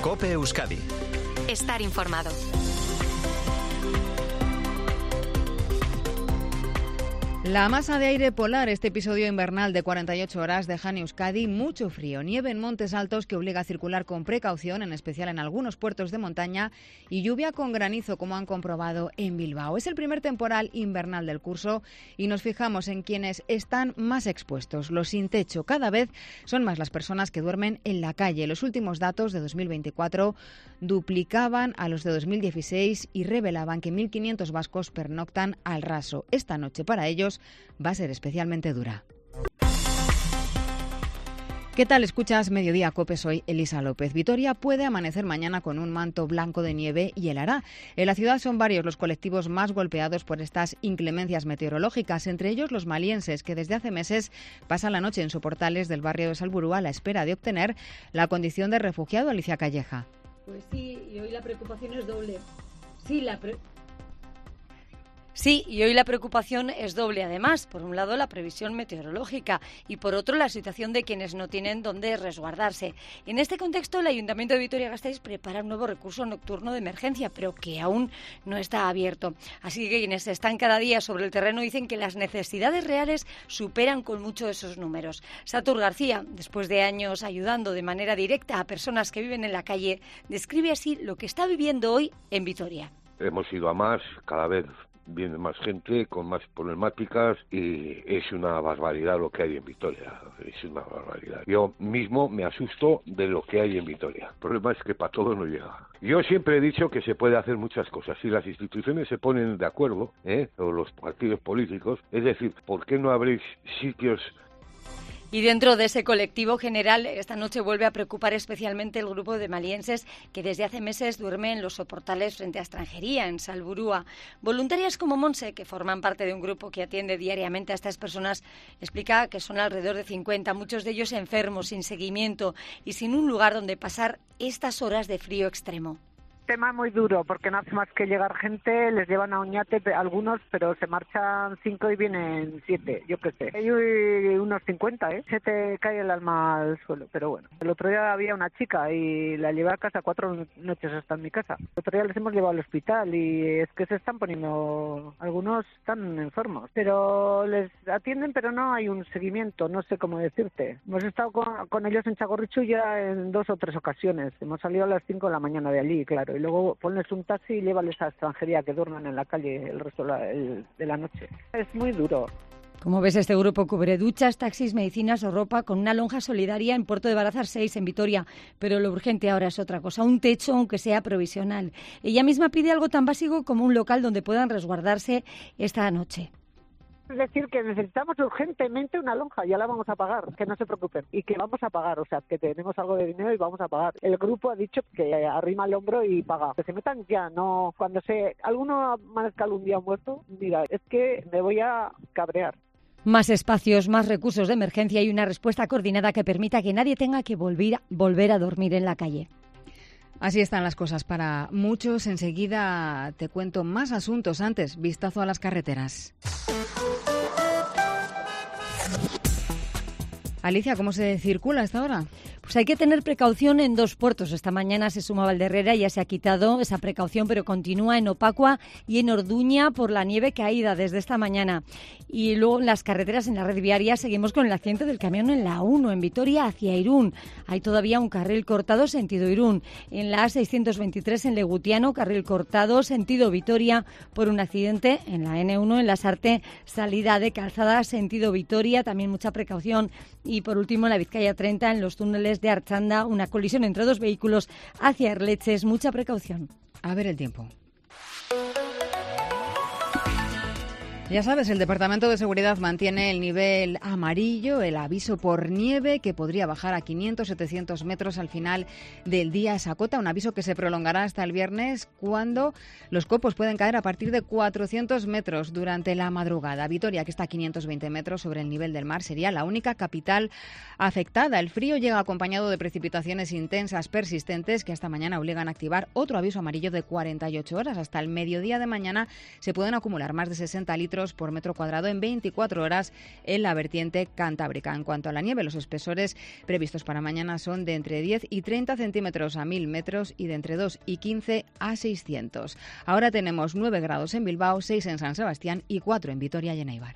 COPE Euskadi. Estar informado. La masa de aire polar, este episodio invernal de 48 horas, deja en Euskadi mucho frío, nieve en montes altos que obliga a circular con precaución, en especial en algunos puertos de montaña, y lluvia con granizo, como han comprobado en Bilbao. Es el primer temporal invernal del curso y nos fijamos en quienes están más expuestos, los sin techo. Cada vez son más las personas que duermen en la calle. Los últimos datos de 2024 duplicaban a los de 2016 y revelaban que 1.500 vascos pernoctan al raso. Esta noche para ellos va a ser especialmente dura. ¿Qué tal? Escuchas Mediodía COPE, soy Elisa López. Vitoria puede amanecer mañana con un manto blanco de nieve y helará. En la ciudad son varios los colectivos más golpeados por estas inclemencias meteorológicas, entre ellos los malienses, que desde hace meses pasan la noche en soportales del barrio de Salburua a la espera de obtener la condición de refugiado. Alicia Calleja. Pues sí, y hoy la preocupación es doble. Sí, y hoy la preocupación es doble. Además, por un lado, la previsión meteorológica y por otro, la situación de quienes no tienen dónde resguardarse. En este contexto, el Ayuntamiento de Vitoria-Gasteiz prepara un nuevo recurso nocturno de emergencia, pero que aún no está abierto. Así que quienes están cada día sobre el terreno dicen que las necesidades reales superan con mucho esos números. Satur García, después de años ayudando de manera directa a personas que viven en la calle, describe así lo que está viviendo hoy en Vitoria. Hemos ido a más, cada vez viene más gente con más problemáticas y es una barbaridad lo que hay en Vitoria, es una barbaridad. Yo mismo me asusto de lo que hay en Vitoria. El problema es que para todo no llega. Yo siempre he dicho que se puede hacer muchas cosas. Si las instituciones se ponen de acuerdo, o los partidos políticos, es decir, ¿por qué no habréis sitios? Y dentro de ese colectivo general, esta noche vuelve a preocupar especialmente el grupo de malienses que desde hace meses duerme en los soportales frente a extranjería, en Salburua. Voluntarias como Monse, que forman parte de un grupo que atiende diariamente a estas personas, explica que son alrededor de 50, muchos de ellos enfermos, sin seguimiento y sin un lugar donde pasar estas horas de frío extremo. Tema muy duro, porque no hace más que llegar gente, les llevan a Oñate algunos, pero se marchan 5 y vienen 7, yo qué sé. Hay unos 50, se te cae el alma al suelo, pero bueno. El otro día había una chica y la llevé a casa, 4 noches hasta en mi casa. El otro día les hemos llevado al hospital y es que se están poniendo, algunos están enfermos, pero les atienden, pero no hay un seguimiento, no sé cómo decirte. Hemos estado con ellos en Txagorritxu ya en 2 o 3 ocasiones. Hemos salido a las 5 de la mañana de allí, claro. Y luego ponles un taxi y llévales a extranjería, que duerman en la calle el resto de la noche. Es muy duro. Como ves, este grupo cubre duchas, taxis, medicinas o ropa con una lonja solidaria en Puerto de Barazar 6, en Vitoria. Pero lo urgente ahora es otra cosa, un techo, aunque sea provisional. Ella misma pide algo tan básico como un local donde puedan resguardarse esta noche. Es decir, que necesitamos urgentemente una lonja, ya la vamos a pagar, que no se preocupen, y que vamos a pagar, o sea, que tenemos algo de dinero y vamos a pagar. El grupo ha dicho que arrima el hombro y paga, que se metan ya, no cuando alguno amanezca algún día muerto, mira, es que me voy a cabrear. Más espacios, más recursos de emergencia y una respuesta coordinada que permita que nadie tenga que volver a dormir en la calle. Así están las cosas para muchos. Enseguida te cuento más asuntos. Antes, vistazo a las carreteras. Alicia, ¿cómo se circula a esta hora? Pues hay que tener precaución en 2 puertos. Esta mañana se suma Valderrera, ya se ha quitado esa precaución, pero continúa en Opacua y en Orduña por la nieve caída desde esta mañana. Y luego en las carreteras, en la red viaria, seguimos con el accidente del camión en la 1, en Vitoria hacia Irún. Hay todavía un carril cortado sentido Irún. En la A623 en Legutiano, carril cortado sentido Vitoria por un accidente en la N1 en la Sarte, salida de Calzada sentido Vitoria, también mucha precaución. Y por último, en la Vizcaya 30, en los túneles de Archanda, una colisión entre 2 vehículos hacia Erleches, mucha precaución. A ver el tiempo. Ya sabes, el Departamento de Seguridad mantiene el nivel amarillo, el aviso por nieve, que podría bajar a 500-700 metros al final del día esa cota. Un aviso que se prolongará hasta el viernes, cuando los copos pueden caer a partir de 400 metros durante la madrugada. Vitoria, que está a 520 metros sobre el nivel del mar, sería la única capital afectada. El frío llega acompañado de precipitaciones intensas persistentes que hasta mañana obligan a activar otro aviso amarillo de 48 horas. Hasta el mediodía de mañana se pueden acumular más de 60 litros litros por metro cuadrado en 24 horas en la vertiente cantábrica. En cuanto a la nieve, los espesores previstos para mañana son de entre 10 y 30 centímetros a 1000 metros y de entre 2 y 15 a 600. Ahora tenemos 9 grados en Bilbao, 6 en San Sebastián y 4 en Vitoria y en Eibar.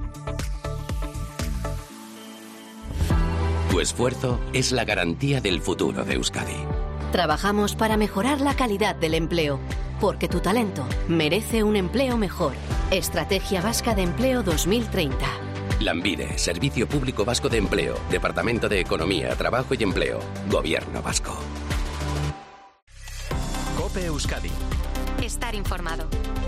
Tu esfuerzo es la garantía del futuro de Euskadi. Trabajamos para mejorar la calidad del empleo, porque tu talento merece un empleo mejor. Estrategia Vasca de Empleo 2030. Lanbide, Servicio Público Vasco de Empleo, Departamento de Economía, Trabajo y Empleo, Gobierno Vasco. COPE Euskadi. Estar informado.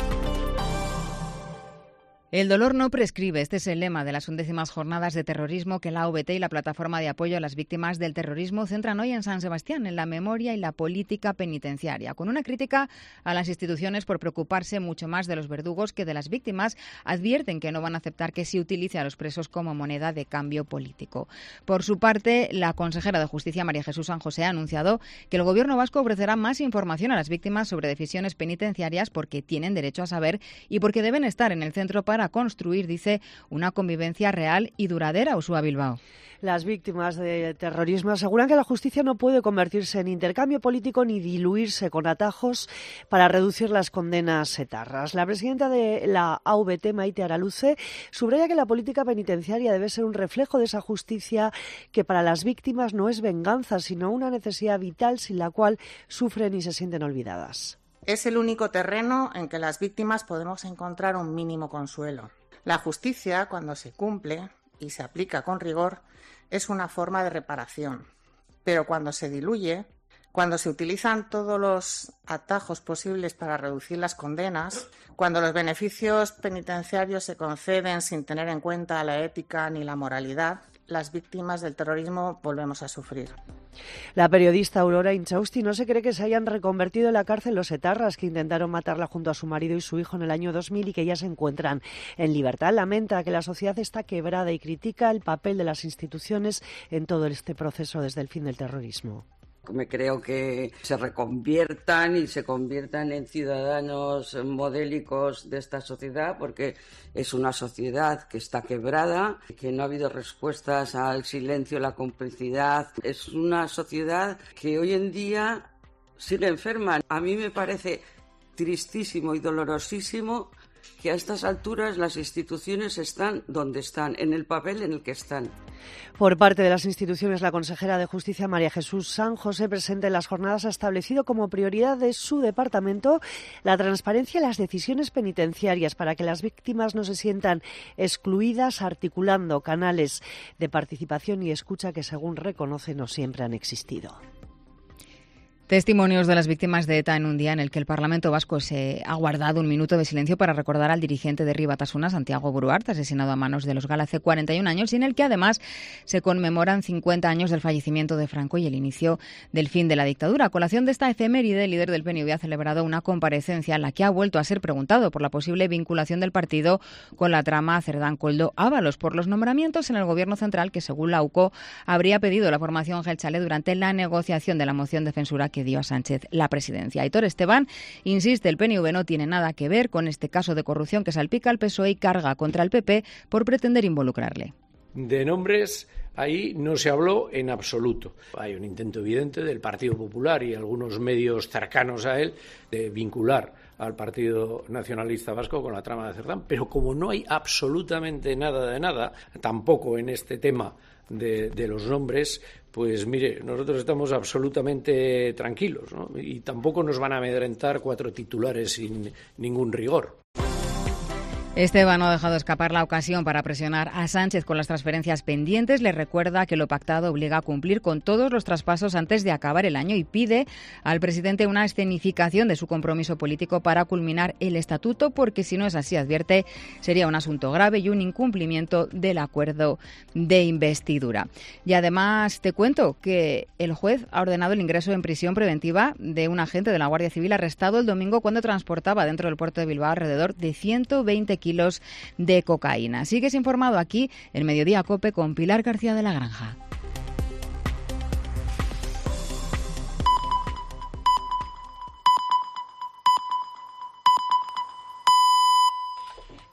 El dolor no prescribe. Este es el lema de las 11ª jornadas de terrorismo que la AVT y la Plataforma de Apoyo a las Víctimas del Terrorismo centran hoy en San Sebastián, en la memoria y la política penitenciaria, con una crítica a las instituciones por preocuparse mucho más de los verdugos que de las víctimas. Advierten que no van a aceptar que se utilice a los presos como moneda de cambio político. Por su parte, la consejera de Justicia, María Jesús San José, ha anunciado que el Gobierno vasco ofrecerá más información a las víctimas sobre decisiones penitenciarias porque tienen derecho a saber y porque deben estar en el centro para construir, dice, una convivencia real y duradera. Ursúa Bilbao. Las víctimas de terrorismo aseguran que la justicia no puede convertirse en intercambio político ni diluirse con atajos para reducir las condenas etarras. La presidenta de la AVT, Maite Araluce, subraya que la política penitenciaria debe ser un reflejo de esa justicia que para las víctimas no es venganza, sino una necesidad vital sin la cual sufren y se sienten olvidadas. Es el único terreno en que las víctimas podemos encontrar un mínimo consuelo. La justicia, cuando se cumple y se aplica con rigor, es una forma de reparación. Pero cuando se diluye, cuando se utilizan todos los atajos posibles para reducir las condenas, cuando los beneficios penitenciarios se conceden sin tener en cuenta la ética ni la moralidad, las víctimas del terrorismo volvemos a sufrir. La periodista Aurora Inchausti no se cree que se hayan reconvertido en la cárcel los etarras que intentaron matarla junto a su marido y su hijo en el año 2000 y que ya se encuentran en libertad. Lamenta que la sociedad está quebrada y critica el papel de las instituciones en todo este proceso desde el fin del terrorismo. Me creo que se reconviertan y se conviertan en ciudadanos modélicos de esta sociedad, porque es una sociedad que está quebrada, que no ha habido respuestas al silencio, la complicidad. Es una sociedad que hoy en día sigue enferma. A mí me parece tristísimo y dolorosísimo que a estas alturas las instituciones están donde están, en el papel en el que están. Por parte de las instituciones, la consejera de Justicia, María Jesús San José, presente en las jornadas, ha establecido como prioridad de su departamento la transparencia en las decisiones penitenciarias para que las víctimas no se sientan excluidas, articulando canales de participación y escucha que, según reconoce, no siempre han existido. Testimonios de las víctimas de ETA en un día en el que el Parlamento Vasco se ha guardado un minuto de silencio para recordar al dirigente de Herri Batasuna, Santiago Buruart, asesinado a manos de los GAL hace 41 años, y en el que además se conmemoran 50 años del fallecimiento de Franco y el inicio del fin de la dictadura. A colación de esta efeméride, el líder del PNV ha celebrado una comparecencia en la que ha vuelto a ser preguntado por la posible vinculación del partido con la trama Cerdán-Koldo-Ábalos por los nombramientos en el Gobierno central que, según la UCO, habría pedido la formación Geltzale durante la negociación de la moción de censura que dio a Sánchez la presidencia. Aitor Esteban insiste, el PNV no tiene nada que ver con este caso de corrupción que salpica al PSOE y carga contra el PP por pretender involucrarle. De nombres ahí no se habló en absoluto. Hay un intento evidente del Partido Popular y algunos medios cercanos a él de vincular al Partido Nacionalista Vasco con la trama de Cerdán, pero como no hay absolutamente nada de nada, tampoco en este tema de los nombres, pues mire, nosotros estamos absolutamente tranquilos, ¿no? Y tampoco nos van a amedrentar 4 titulares sin ningún rigor. Esteban no ha dejado escapar la ocasión para presionar a Sánchez con las transferencias pendientes. Le recuerda que lo pactado obliga a cumplir con todos los traspasos antes de acabar el año y pide al presidente una escenificación de su compromiso político para culminar el estatuto, porque si no es así, advierte, sería un asunto grave y un incumplimiento del acuerdo de investidura. Y además te cuento que el juez ha ordenado el ingreso en prisión preventiva de un agente de la Guardia Civil arrestado el domingo cuando transportaba dentro del puerto de Bilbao alrededor de 120 kilos de cocaína. Sigues informado aquí en Mediodía COPE con Pilar García de la Granja.